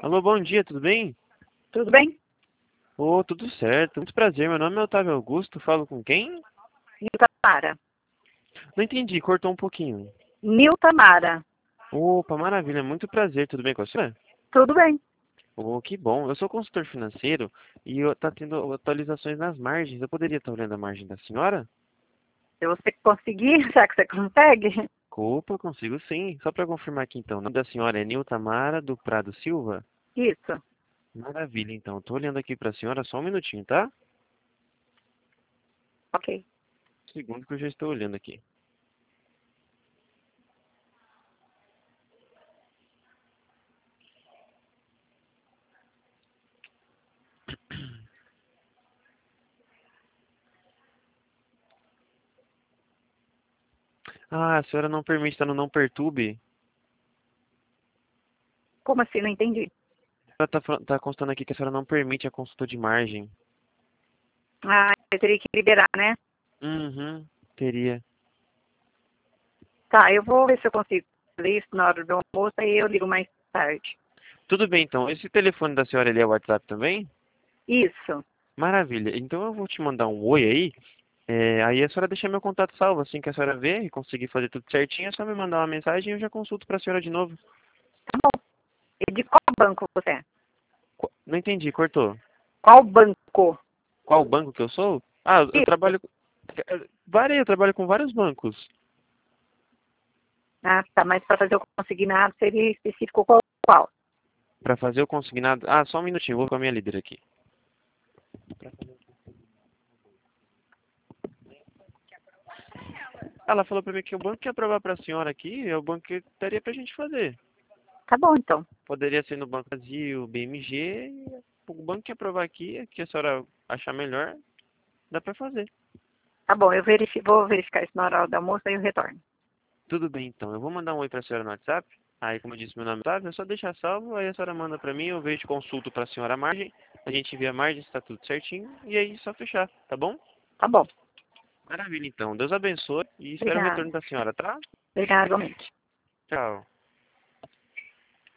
Alô, bom dia, tudo bem? Tudo bem? Tudo certo. Muito prazer, meu nome é Otávio Augusto, falo com quem? Nilta Mara. Não entendi, cortou um pouquinho. Nilta Mara. Opa, maravilha, muito prazer, tudo bem com você? Tudo bem. Que bom. Eu sou consultor financeiro e tá tendo atualizações nas margens. Eu poderia estar olhando a margem da senhora? Se você conseguir, já que você consegue. Opa, consigo sim. Só para confirmar aqui então, o nome da senhora é Nilta Mara do Prado Silva? Isso. Maravilha, então. Tô olhando aqui para a senhora só um minutinho, tá? Ok. Segundo que eu já estou olhando aqui. Ah, a senhora não permite, tá no não perturbe. Como assim? Não entendi. Ela tá constando aqui que a senhora não permite a consulta de margem. Ah, eu teria que liberar, né? Uhum, teria. Tá, eu vou ver se eu consigo fazer isso na hora do almoço, aí eu ligo mais tarde. Tudo bem, então. Esse telefone da senhora ali é o WhatsApp também? Isso. Maravilha. Então eu vou te mandar um oi aí. Aí a senhora deixa meu contato salvo. Assim que a senhora ver e conseguir fazer tudo certinho, é só me mandar uma mensagem e eu já consulto pra senhora de novo. Tá bom. E de qual banco você é? Não entendi, cortou. Qual banco? Qual banco que eu sou? Ah, eu Isso. trabalho. Eu trabalho com vários bancos. Ah, tá, mas para fazer o consignado seria específico qual? Pra fazer o consignado. Ah, só um minutinho, vou com a minha líder aqui. Ela falou pra mim que o banco que ia aprovar pra senhora aqui é o banco que daria pra gente fazer. Tá bom, então. Poderia ser no Banco Brasil, BMG, o banco que aprovar aqui, que a senhora achar melhor, dá pra fazer. Tá bom, eu vou verificar isso na hora do almoço, aí eu retorno. Tudo bem, então. Eu vou mandar um oi pra senhora no WhatsApp. Aí, como eu disse, meu nome é Otávio, é só deixar salvo, aí a senhora manda pra mim, eu vejo, consulto pra senhora a margem, a gente vê a margem, se tá tudo certinho, e aí só fechar, tá bom? Tá bom. Maravilha, então. Deus abençoe e espero o Obrigada. retorno da senhora, tá? Obrigada, igualmente. Tchau.